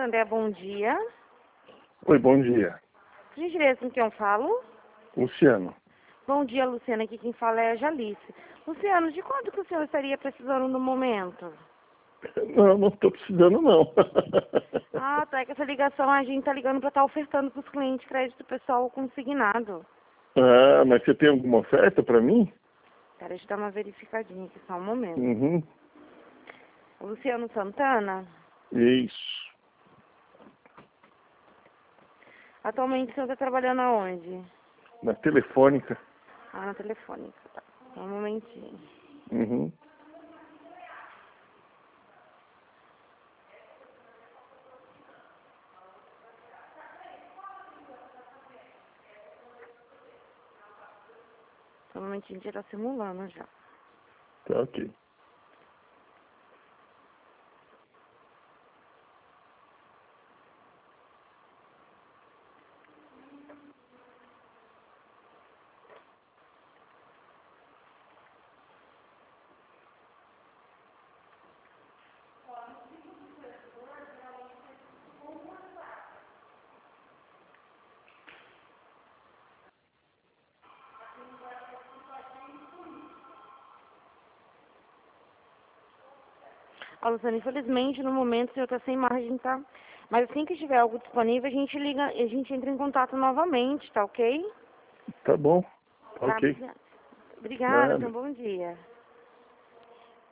Santander, bom dia. Oi, bom dia. Por gentileza, com quem eu falo? Luciano. Bom dia, Luciana. Aqui quem fala é a Jalice. Luciano, de quanto que o senhor estaria precisando no momento? Não estou precisando, não. Ah, tá. É que essa ligação a gente tá ligando para estar ofertando para os clientes crédito pessoal consignado. Ah, mas você tem alguma oferta para mim? Pera, deixa eu dar uma verificadinha aqui, só um momento. Uhum. Luciano Santana? Isso. Atualmente o senhor está trabalhando aonde? Na telefônica. Ah, na telefônica. Tá. Só um momentinho. Uhum. Só um momentinho, já tá simulando já. Tá ok. Ó, Luciano, infelizmente no momento o senhor tá sem margem, tá? Mas assim que tiver algo disponível, a gente liga, a gente entra em contato novamente, tá ok? Tá bom. Tá Tá, ok. obrigada. Obrigada, tenha Nada. um bom dia.